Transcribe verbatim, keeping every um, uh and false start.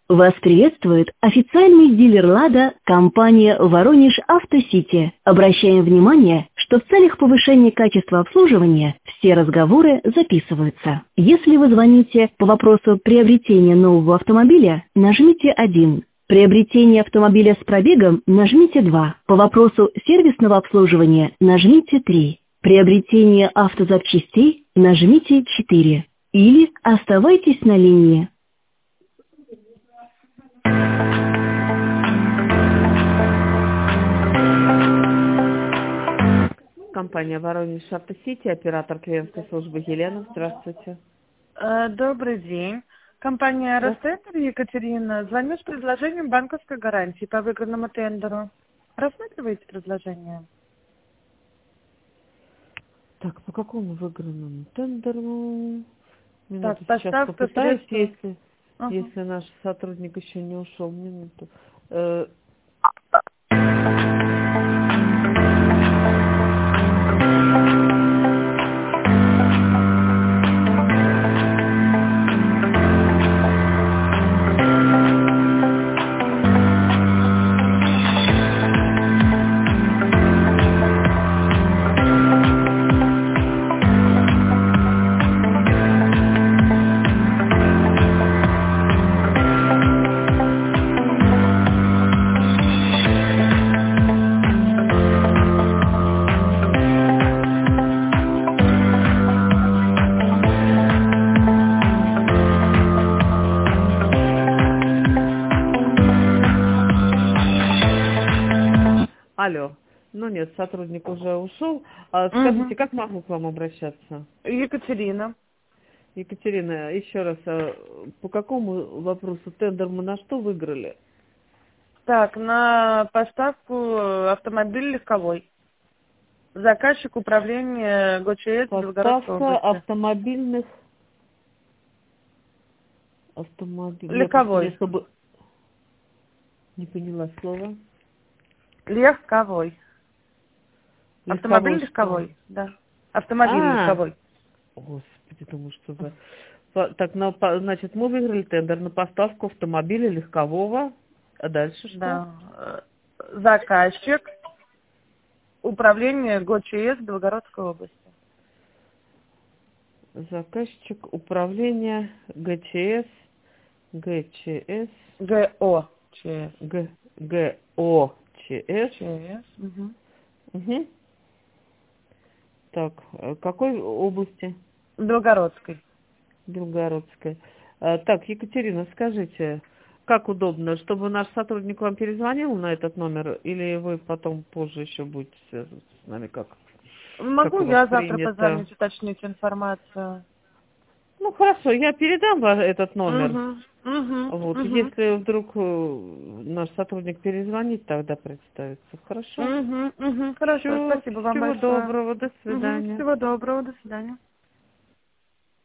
Вас приветствует официальный дилер «Лада» компания «Воронеж Автосити». Обращаем внимание, что в целях повышения качества обслуживания все разговоры записываются. Если вы звоните по вопросу приобретения нового автомобиля, нажмите один. Приобретение автомобиля с пробегом нажмите два. По вопросу сервисного обслуживания нажмите три. Приобретение автозапчастей нажмите четыре. Или оставайтесь на линии. Компания «Воронеж Автосити», оператор клиентской службы Елена. Здравствуйте. Э, Добрый день. Компания Здравствуйте. «Ростендер», Екатерина. Звоню с предложением банковской гарантии по выигранному тендеру. Рассматриваете предложение? Так, по какому выигранному тендеру? Минуту, Так, сейчас поставка попытаюсь, средств. если, Ага. если наш сотрудник еще не ушел. Минуту. Э, Алло. Ну нет, сотрудник уже ушел. А скажите, Мгм. как могу к вам обращаться? Екатерина. Екатерина, еще раз, а по какому вопросу тендер мы на что выиграли? Так, на поставку автомобиля легковой. Заказчик управления ГОЧС Белгородской Поставка области. автомобильных... Автомобиль... Я просто Легковой. не, чтобы... не поняла слова. Легковой. Автомобиль Легковой что? легковой, да. Автомобиль А, легковой. господи, думаю, что за... По- Так, на, по- значит, мы выиграли тендер на поставку автомобиля легкового. А дальше что? Да. Э, Заказчик управление ГОЧС Белгородской области. Заказчик управления ГЧС, ГЧС, ГОЧС. Г, ГОЧС. ЧС. Угу. Угу. Так, э, какой области? Белгородской. Белгородской. А, Так, Екатерина, скажите, как удобно, чтобы наш сотрудник вам перезвонил на этот номер, или вы потом позже еще будете связываться с нами, как, как Могу у вас я завтра принято? позвонить, уточнить информацию? Ну, хорошо, я передам вам этот номер. Угу. Угу. Вот, Угу. если вдруг э, наш сотрудник перезвонит, тогда представится. Хорошо? Угу. Угу. Хорошо, Все, спасибо вам всего большое. доброго, до Угу. свидания. Всего доброго, до свидания.